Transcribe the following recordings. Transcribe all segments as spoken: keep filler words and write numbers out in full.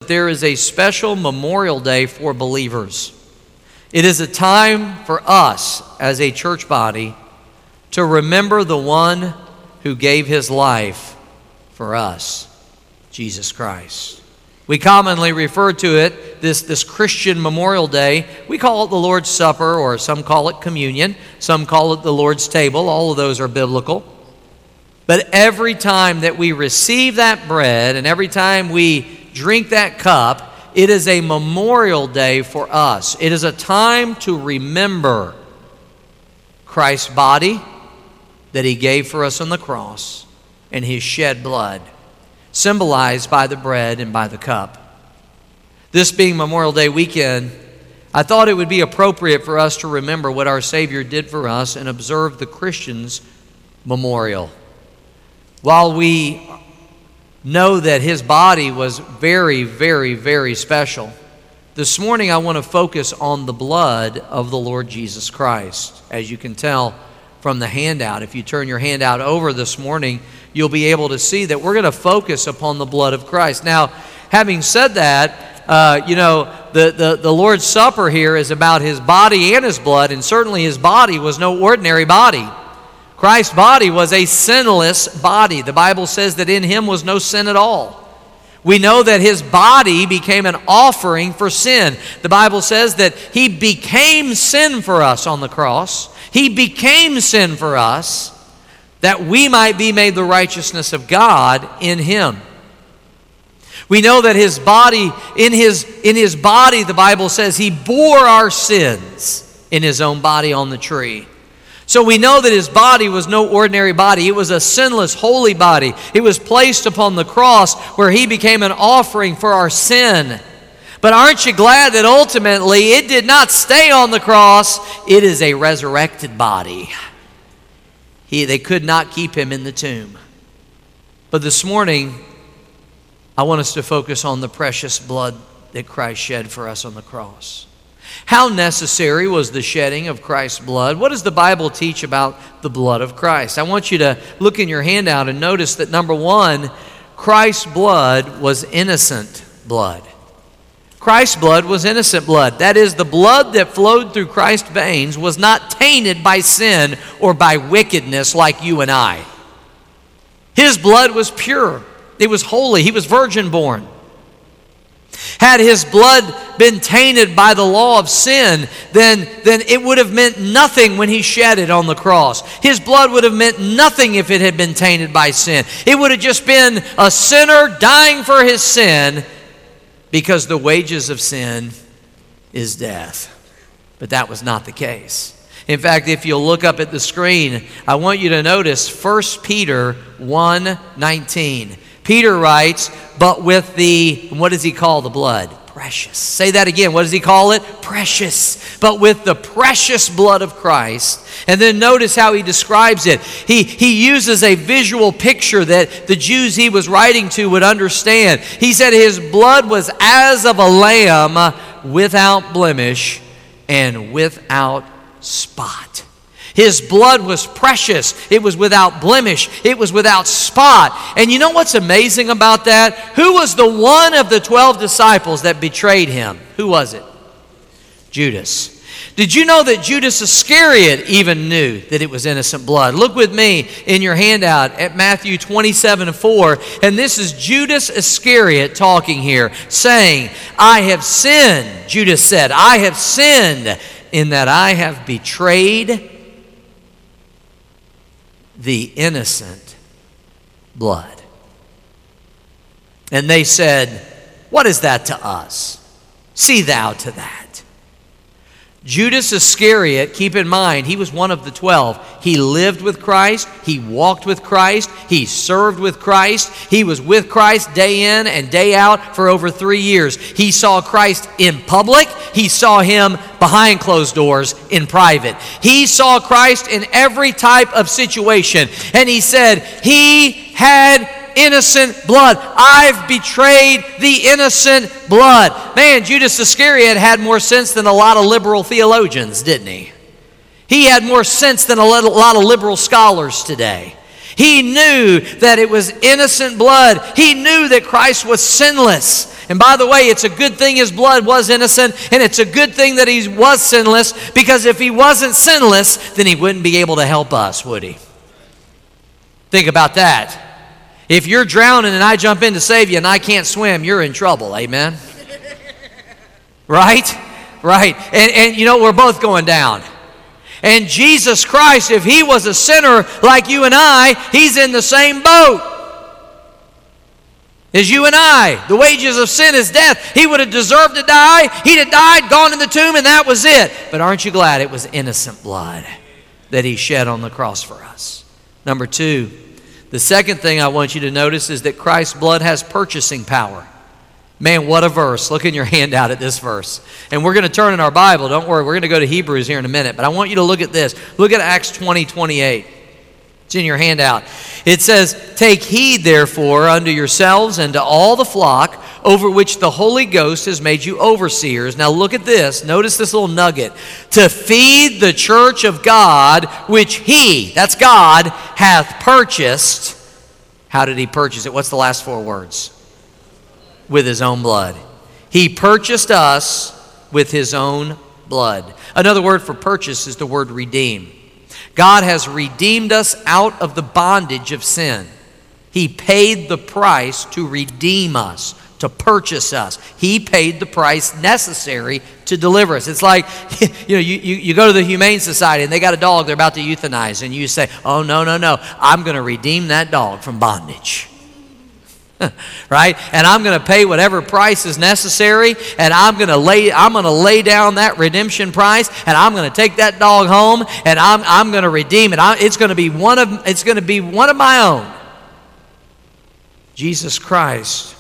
there is a special Memorial Day for believers. It is a time for us as a church body to remember the one who gave his life for us, Jesus Christ. We commonly refer to it, this, this Christian Memorial Day, we call it the Lord's Supper, or some call it communion, some call it the Lord's table. All of those are biblical. But every time that we receive that bread and every time we drink that cup, it is a memorial day for us. It is a time to remember Christ's body that he gave for us on the cross and his shed blood, symbolized by the bread and by the cup. This being Memorial Day weekend, I thought it would be appropriate for us to remember what our Savior did for us and observe the Christian's memorial. While we know that his body was very, very, very special, this morning I want to focus on the blood of the Lord Jesus Christ. As you can tell from the handout, if you turn your handout over this morning, you'll be able to see that we're going to focus upon the blood of Christ. Now, having said that, uh, you know, the, the, the Lord's Supper here is about his body and his blood, and certainly his body was no ordinary body. Christ's body was a sinless body. The Bible says that in him was no sin at all. We know that his body became an offering for sin. The Bible says that he became sin for us on the cross. He became sin for us that we might be made the righteousness of God in him. We know that his body, in his, in his body, the Bible says he bore our sins in his own body on the tree. So we know that his body was no ordinary body. It was a sinless, holy body. It was placed upon the cross where he became an offering for our sin. But aren't you glad that ultimately it did not stay on the cross? It is a resurrected body. He, they could not keep him in the tomb. But this morning, I want us to focus on the precious blood that Christ shed for us on the cross. How necessary was the shedding of Christ's blood? What does the Bible teach about the blood of Christ? I want you to look in your handout and notice that, number one, Christ's blood was innocent blood. Christ's blood was innocent blood. That is, the blood that flowed through Christ's veins was not tainted by sin or by wickedness like you and I. His blood was pure. It was holy. He was virgin born. Had his blood been tainted by the law of sin, then, then it would have meant nothing when he shed it on the cross. His blood would have meant nothing if it had been tainted by sin. It would have just been a sinner dying for his sin, because the wages of sin is death. But that was not the case. In fact, if you'll look up at the screen, I want you to notice First Peter one nineteen. Peter writes, but with the, what does he call the blood? Precious. Say that again. What does he call it? Precious. But with the precious blood of Christ. And then notice how he describes it. He, he uses a visual picture that the Jews he was writing to would understand. He said his blood was as of a lamb without blemish and without spot. His blood was precious. It was without blemish. It was without spot. And you know what's amazing about that? Who was the one of the twelve disciples that betrayed him? Who was it? Judas. Did you know that Judas Iscariot even knew that it was innocent blood? Look with me in your handout at Matthew twenty-seven and four. And this is Judas Iscariot talking here, saying, I have sinned, Judas said, I have sinned in that I have betrayed the innocent blood. And they said, what is that to us? See thou to that. Judas Iscariot, keep in mind, he was one of the twelve. He lived with Christ. He walked with Christ. He served with Christ. He was with Christ day in and day out for over three years. He saw Christ in public. He saw him behind closed doors in private. He saw Christ in every type of situation. And he said, he had innocent blood. I've betrayed the innocent blood. Man, Judas Iscariot had more sense than a lot of liberal theologians, didn't he? He had more sense than a lot of liberal scholars today. He knew that it was innocent blood. He knew that Christ was sinless. And by the way, it's a good thing his blood was innocent, and it's a good thing that he was sinless, because if he wasn't sinless, then he wouldn't be able to help us, would he? Think about that. If you're drowning and I jump in to save you and I can't swim, you're in trouble, amen? Right? Right. And, and you know, we're both going down. And Jesus Christ, if he was a sinner like you and I, he's in the same boat as you and I. The wages of sin is death. He would have deserved to die. He'd have died, gone in the tomb, and that was it. But aren't you glad it was innocent blood that he shed on the cross for us? Number two, the second thing I want you to notice is that Christ's blood has purchasing power. Man, what a verse. Look in your handout at this verse. And we're going to turn in our Bible. Don't worry, we're going to go to Hebrews here in a minute. But I want you to look at this. Look at Acts twenty, twenty-eight. It's in your handout. It says, "Take heed, therefore, unto yourselves and to all the flock over which the Holy Ghost has made you overseers." Now look at this. Notice this little nugget. "To feed the church of God, which he," that's God, "hath purchased." How did he purchase it? What's the last four words? With his own blood. He purchased us with his own blood. Another word for purchase is the word redeem. God has redeemed us out of the bondage of sin. He paid the price to redeem us, to purchase us. He paid the price necessary to deliver us. It's like, you know, you, you, you go to the Humane Society and they got a dog they're about to euthanize, and you say, "Oh, no, no, no, I'm going to redeem that dog from bondage." Right? And I'm going to pay whatever price is necessary, and I'm going to lay I'm going to lay down that redemption price, and I'm going to take that dog home, and I'm I'm going to redeem it. I, it's going to be one of it's going to be one of my own. Jesus Christ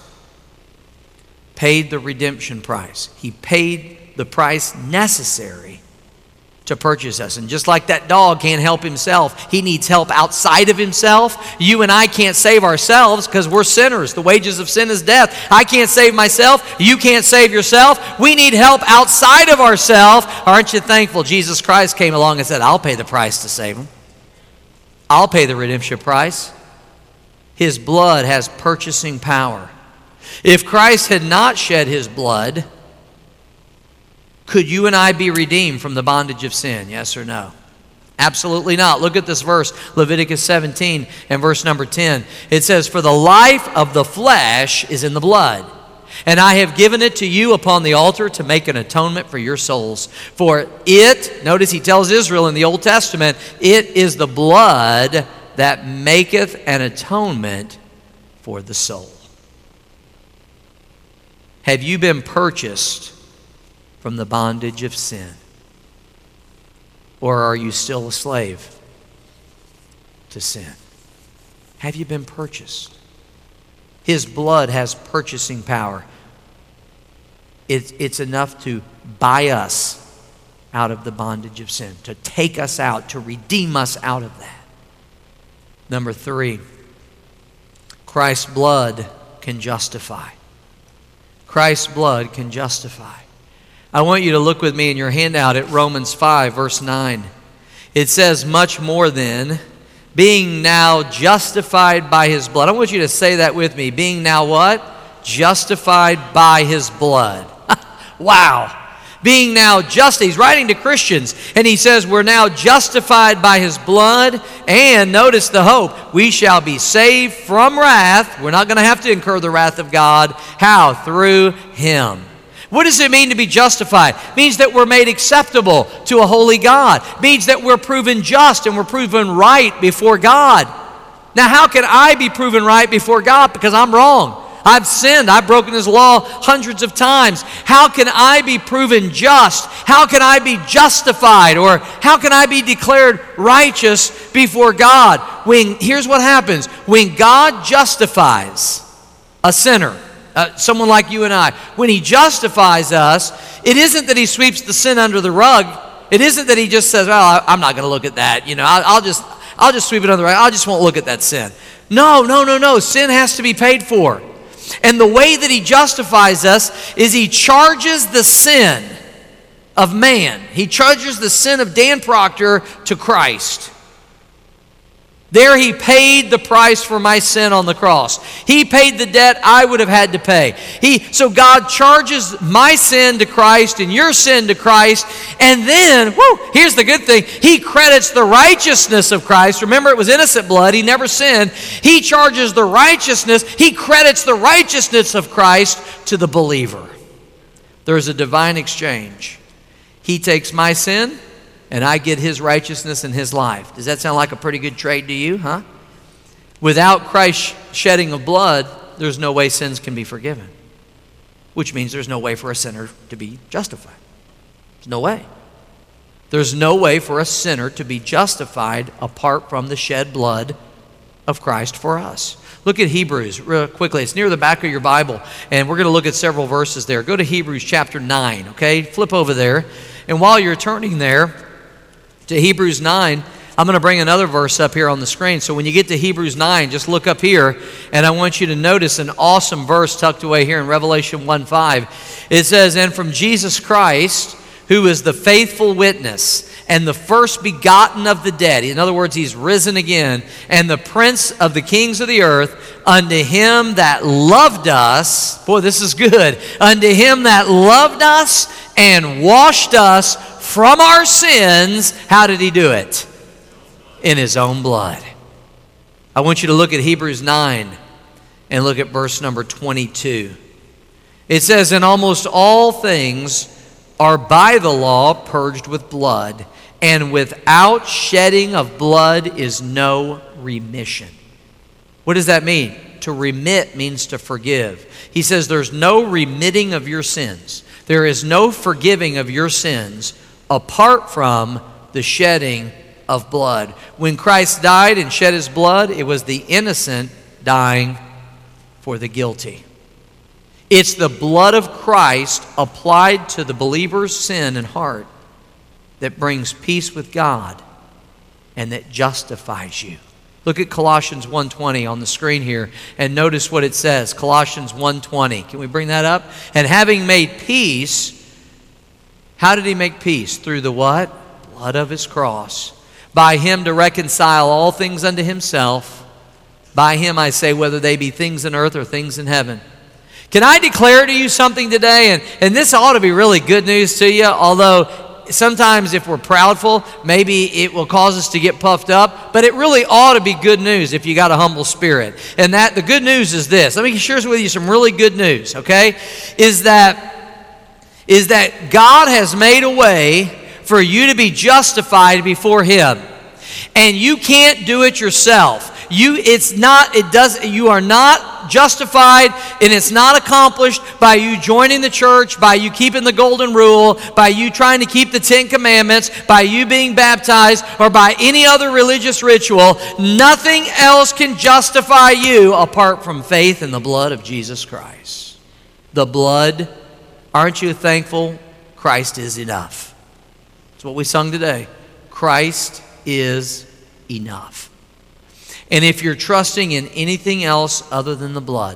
paid the redemption price. He paid the price necessary to purchase us. And just like that dog can't help himself, he needs help outside of himself. You and I can't save ourselves because we're sinners. The wages of sin is death. I can't save myself. You can't save yourself. We need help outside of ourselves. Aren't you thankful Jesus Christ came along and said, "I'll pay the price to save them. I'll pay the redemption price." His blood has purchasing power. If Christ had not shed his blood, could you and I be redeemed from the bondage of sin? Yes or no? Absolutely not. Look at this verse, Leviticus seventeen and verse number ten. It says, "For the life of the flesh is in the blood, and I have given it to you upon the altar to make an atonement for your souls. For it," notice he tells Israel in the Old Testament, "it is the blood that maketh an atonement for the soul." Have you been purchased from the bondage of sin? Or are you still a slave to sin? Have you been purchased? His blood has purchasing power. It's, it's enough to buy us out of the bondage of sin, to take us out, to redeem us out of that. Number three, Christ's blood can justify. Christ's blood can justify. I want you to look with me in your handout at Romans five, verse nine. It says, "Much more then, being now justified by his blood." I want you to say that with me. Being now what? Justified by his blood. Wow. Being now just, he's writing to Christians, and he says we're now justified by his blood, and notice the hope, we shall be saved from wrath. We're not going to have to incur the wrath of God. How? Through him. What does it mean to be justified? It means that we're made acceptable to a holy God. It means that we're proven just and we're proven right before God. Now, how can I be proven right before God? Because I'm wrong. I've sinned. I've broken his law hundreds of times. How can I be proven just? How can I be justified? Or how can I be declared righteous before God? When, here's what happens. When God justifies a sinner, Uh, someone like you and I, when he justifies us, it isn't that he sweeps the sin under the rug. It isn't that he just says, "Well, I, I'm not going to look at that. You know, I'll, I'll just, I'll just sweep it under the rug. I just won't look at that sin." No, no, no, no. Sin has to be paid for, and the way that he justifies us is he charges the sin of man. He charges the sin of Dan Proctor to Christ. There he paid the price for my sin on the cross. He paid the debt I would have had to pay. He, so God charges my sin to Christ and your sin to Christ. And then, whoo, here's the good thing. He credits the righteousness of Christ. Remember, it was innocent blood. He never sinned. He charges the righteousness. He credits the righteousness of Christ to the believer. There is a divine exchange. He takes my sin, and I get his righteousness in his life. Does that sound like a pretty good trade to you, huh? Without Christ's shedding of blood, there's no way sins can be forgiven. Which means there's no way for a sinner to be justified. There's no way. There's no way for a sinner to be justified apart from the shed blood of Christ for us. Look at Hebrews real quickly. It's near the back of your Bible, and we're going to look at several verses there. Go to Hebrews chapter nine, okay? Flip over there. And while you're turning there, to Hebrews nine, I'm going to bring another verse up here on the screen. So when you get to Hebrews nine, just look up here, and I want you to notice an awesome verse tucked away here in Revelation one five. It says, "And from Jesus Christ, who is the faithful witness and the first begotten of the dead," in other words, he's risen again, "and the prince of the kings of the earth, unto him that loved us," boy, this is good, "unto him that loved us and washed us from our sins." How did he do it? In his own blood. I want you to look at Hebrews nine and look at verse number twenty-two. It says, "And almost all things are by the law purged with blood, and without shedding of blood is no remission." What does that mean? To remit means to forgive. He says there's no remitting of your sins. There is no forgiving of your sins apart from the shedding of blood. When Christ died and shed his blood, it was the innocent dying for the guilty. It's the blood of Christ applied to the believer's sin and heart that brings peace with God and that justifies you. Look at Colossians one twenty on the screen here and notice what it says. Colossians one twenty. Can we bring that up? "And having made peace," how did he make peace? Through the what? Blood of his cross. "By him to reconcile all things unto himself. By him, I say, whether they be things in earth or things in heaven." Can I declare to you something today? And, and this ought to be really good news to you, although sometimes if we're proudful, maybe it will cause us to get puffed up. But it really ought to be good news if you got a humble spirit. And that the good news is this. Let me share with you some really good news, okay? Is that, is that God has made a way for you to be justified before him. And you can't do it yourself. You, it's not, it does, you are not justified, and it's not accomplished by you joining the church, by you keeping the golden rule, by you trying to keep the Ten Commandments, by you being baptized, or by any other religious ritual. Nothing else can justify you apart from faith in the blood of Jesus Christ. The blood, aren't you thankful? Christ is enough. That's what we sung today. Christ is enough. And if you're trusting in anything else other than the blood,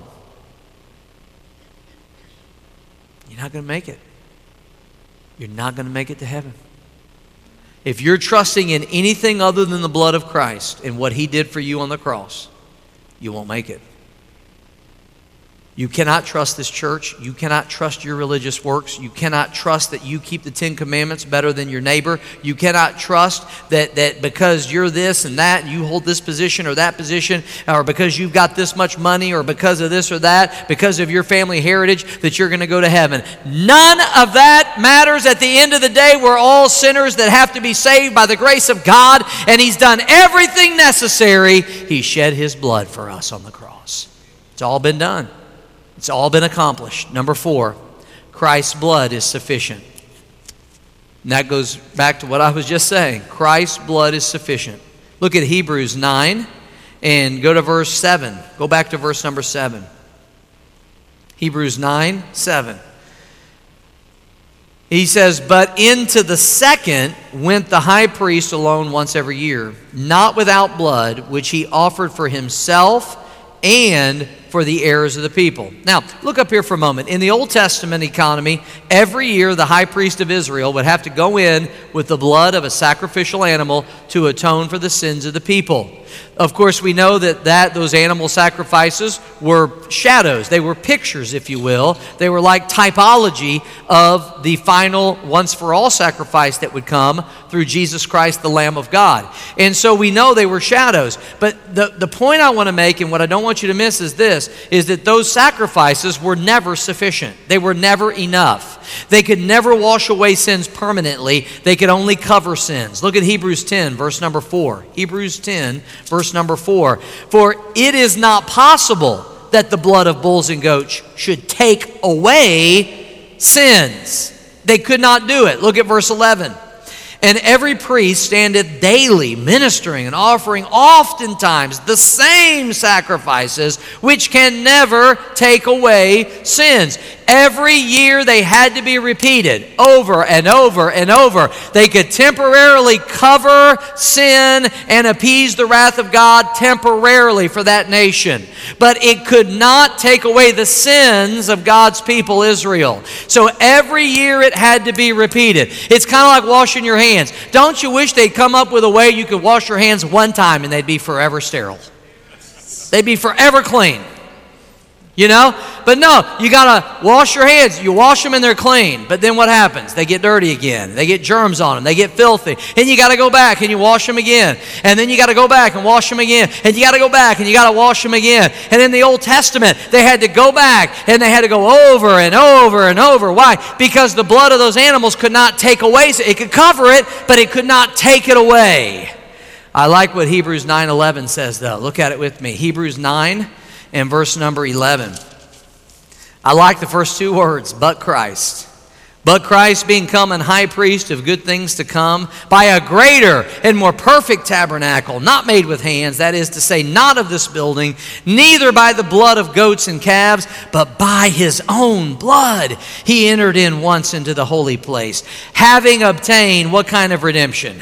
you're not going to make it. You're not going to make it to heaven. If you're trusting in anything other than the blood of Christ and what he did for you on the cross, you won't make it. You cannot trust this church. You cannot trust your religious works. You cannot trust that you keep the Ten Commandments better than your neighbor. You cannot trust that, that because you're this and that, and you hold this position or that position, or because you've got this much money, or because of this or that, because of your family heritage, that you're going to go to heaven. None of that matters. At the end of the day, we're all sinners that have to be saved by the grace of God, and he's done everything necessary. He shed his blood for us on the cross. It's all been done. It's all been accomplished. Number four, Christ's blood is sufficient. And that goes back to what I was just saying. Christ's blood is sufficient. Look at Hebrews nine and go to verse seven. Go back to verse number seven. Hebrews nine, seven. He says, "But into the second went the high priest alone once every year, not without blood, which he offered for himself and for the heirs of the people." Now, look up here for a moment. In the Old Testament economy, every year the high priest of Israel would have to go in with the blood of a sacrificial animal to atone for the sins of the people. Of course, we know that, that those animal sacrifices were shadows. They were pictures, if you will. They were like typology of the final once-for-all sacrifice that would come through Jesus Christ, the Lamb of God. And so we know they were shadows. But the, the point I want to make, and what I don't want you to miss is this, is that those sacrifices were never sufficient. They were never enough. They could never wash away sins permanently. They could only cover sins. Look at Hebrews ten, verse number four. Hebrews ten, verse number four. For it is not possible that the blood of bulls and goats should take away sins. They could not do it. Look at verse eleven. And every priest standeth daily ministering and offering oftentimes the same sacrifices, which can never take away sins. Every year they had to be repeated over and over and over. They could temporarily cover sin and appease the wrath of God temporarily for that nation. But it could not take away the sins of God's people, Israel. So every year it had to be repeated. It's kind of like washing your hands. Don't you wish they'd come up with a way you could wash your hands one time and they'd be forever sterile? They'd be forever clean. You know? But no, you got to wash your hands. You wash them and they're clean. But then what happens? They get dirty again. They get germs on them. They get filthy. And you got to go back and you wash them again. And then you got to go back and wash them again. And you got to go back and you got to wash them again. And in the Old Testament, they had to go back and they had to go over and over and over. Why? Because the blood of those animals could not take away. It could cover it, but it could not take it away. I like what Hebrews nine eleven says, though. Look at it with me. Hebrews nine and verse number eleven. I like the first two words, but Christ. But Christ being come an high priest of good things to come, by a greater and more perfect tabernacle, not made with hands, that is to say, not of this building, neither by the blood of goats and calves, but by his own blood, he entered in once into the holy place, having obtained what kind of redemption?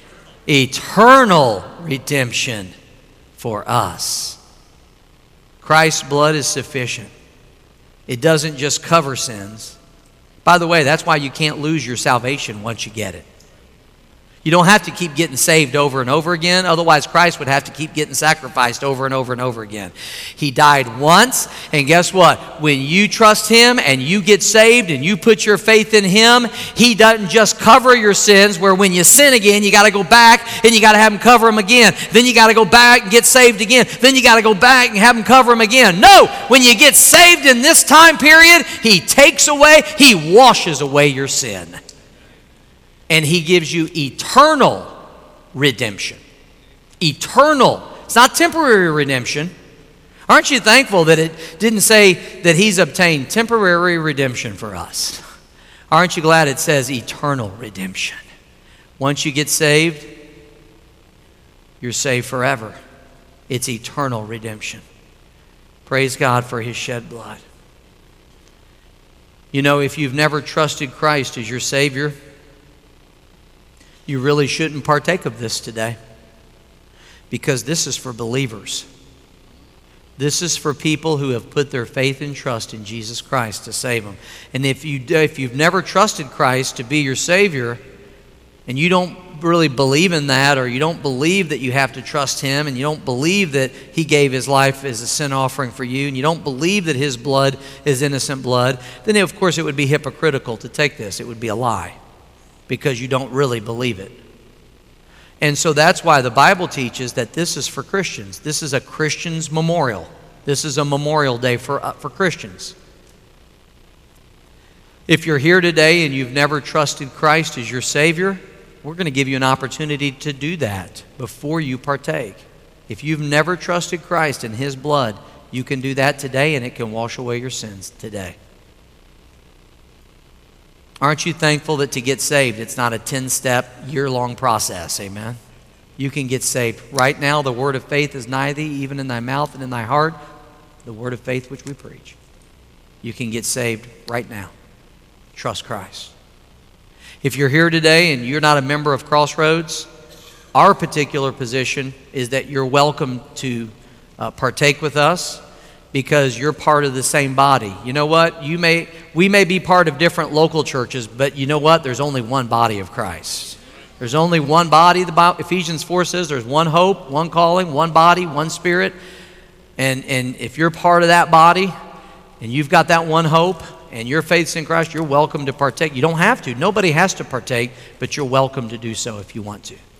Eternal redemption for us. Christ's blood is sufficient. It doesn't just cover sins. By the way, that's why you can't lose your salvation once you get it. You don't have to keep getting saved over and over again. Otherwise, Christ would have to keep getting sacrificed over and over and over again. He died once, and guess what? When you trust him and you get saved and you put your faith in him, he doesn't just cover your sins, where when you sin again, you got to go back and you got to have him cover them again. Then you got to go back and get saved again. Then you got to go back and have him cover them again. No, when you get saved in this time period, he takes away, he washes away your sin. And he gives you eternal redemption. Eternal. It's not temporary redemption. Aren't you thankful that it didn't say that he's obtained temporary redemption for us? Aren't you glad it says eternal redemption? Once you get saved, you're saved forever. It's eternal redemption. Praise God for his shed blood. You know, if you've never trusted Christ as your Savior, you really shouldn't partake of this today, because this is for believers. This is for people who have put their faith and trust in Jesus Christ to save them. And if, you, if you've never trusted Christ to be your Savior, and you don't really believe in that, or you don't believe that you have to trust him, and you don't believe that he gave his life as a sin offering for you, and you don't believe that his blood is innocent blood, then of course it would be hypocritical to take this. It would be a lie, because you don't really believe it. And so that's why the Bible teaches that this is for Christians. This is a Christian's memorial. This is a memorial day for, uh, for Christians. If you're here today and you've never trusted Christ as your Savior, we're going to give you an opportunity to do that before you partake. If you've never trusted Christ and his blood, you can do that today, and it can wash away your sins today. Aren't you thankful that to get saved, it's not a ten-step, year-long process, amen? You can get saved right now. The word of faith is nigh thee, even in thy mouth and in thy heart, the word of faith which we preach. You can get saved right now. Trust Christ. If you're here today and you're not a member of Crossroads, our particular position is that you're welcome to uh, partake with us, because you're part of the same body. You know what? You may, we may be part of different local churches, but you know what? There's only one body of Christ. There's only one body. The Bible, Ephesians four says there's one hope, one calling, one body, one spirit. And, and if you're part of that body and you've got that one hope and your faith's in Christ, you're welcome to partake. You don't have to. Nobody has to partake, but you're welcome to do so if you want to.